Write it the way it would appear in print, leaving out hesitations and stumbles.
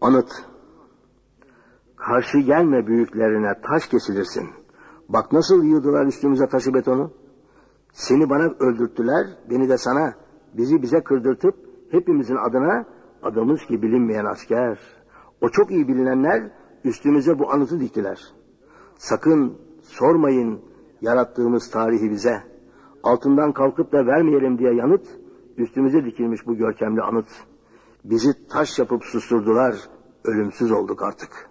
Anıt. Karşı gelme büyüklerine, taş kesilirsin. Bak nasıl yığdılar üstümüze taşı betonu. Seni bana öldürttüler, beni de sana. Bizi bize kırdırtıp hepimizin adına adımız ki bilinmeyen asker. O çok iyi bilinenler üstümüze bu anıtı diktiler. Sakın sormayın yarattığımız tarihi bize. Altından kalkıp da vermeyelim diye yanıt, üstümüze dikilmiş bu görkemli anıt. Bizi taş yapıp susturdular, ölümsüz olduk artık.